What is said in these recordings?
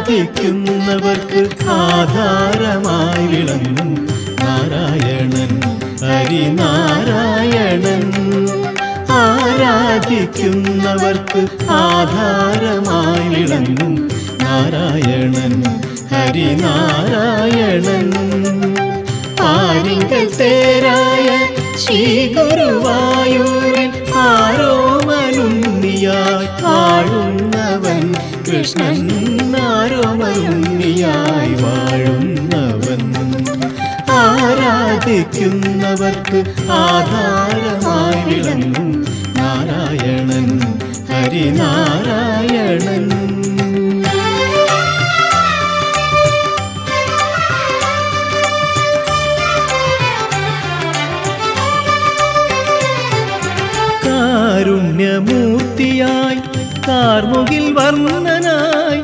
ആരാധിക്കുന്നവർക്ക് ആധാരമായി വിളങ്ങും നാരായണൻ ഹരിനാരായണൻ. ആരാധിക്കുന്നവർക്ക് ആധാരമായി വിളങ്ങും നാരായണൻ ഹരിനാരായണൻ. ആരിങ്കൽ തേരായ ശ്രീ ഗുരുവായൂരിൽ ആരോമലുണ്ണിയായി വാഴുന്നവൻ കൃഷ്ണൻ. ആരോമലുണ്ണിയായി വാഴുന്നവൻ. ആരാധിക്കുന്നവർക്ക് ആധാരമായി വിളങ്ങും നാരായണൻ ഹരിനാരായണൻ. കാരുണ്യമൂർത്തിയായി കാർമുകിൽ വർണ്ണനായി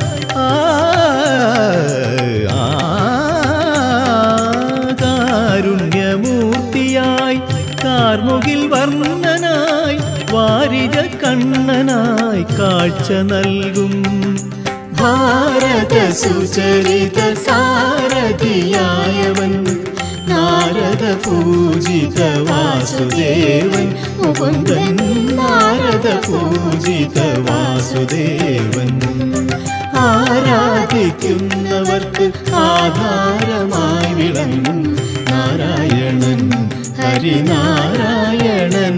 കാരുണ്യമൂർത്തിയായി കാർമുകിൽ വർണ്ണനായി വാരിജ കണ്ണനായി കാഴ്ച നൽകും ഭാരത സുചരിത സാരഥിയായവൻ നാരദ പൂജിത വാസുദേവൻ മുകുന്ദൻ. നാരദ പൂജിത വാസുദേവൻ. ആരാധിക്കുന്നവർക്ക് ആധാരമായി വിളങ്ങും നാരായണൻ ഹരിനാരായണൻ.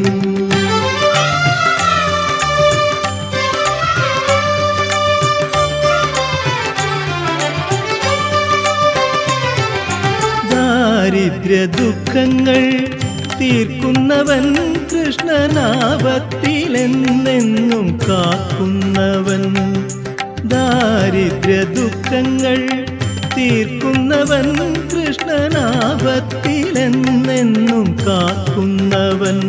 ദാരിദ്ര്യ ദുഃഖങ്ങൾ തീർക്കുന്നവൻ കൃഷ്ണനാഭത്തിലെന്നെന്നും കാക്കുന്നവൻ. ദാരിദ്ര്യ ദുഃഖങ്ങൾ തീർക്കുന്നവൻ കൃഷ്ണനാഭത്തിലെന്നെന്നും കാക്കുന്നവൻ.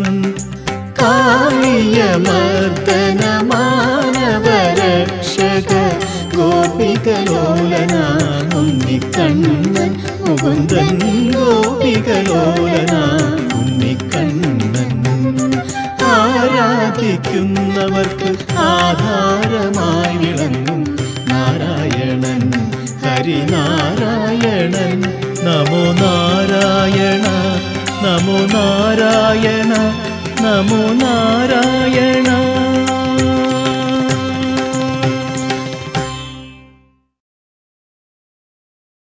കാളിയമർദ്ദന മാനവരക്ഷക ഗോപികലോലന ഉണ്ണിക്കണ്ണൻ മുകുന്ദൻ. ഗോപികലോലന ഉണ്ണിക്കണ്ണൻ. ആരാധിക്കുന്നവർക്ക് ആധാരമായി വിളങ്ങും നാരായണൻ ഹരിനാരായണൻ. നമോ നാരായണ നമോ നാരായണ നമോ നാരായണ.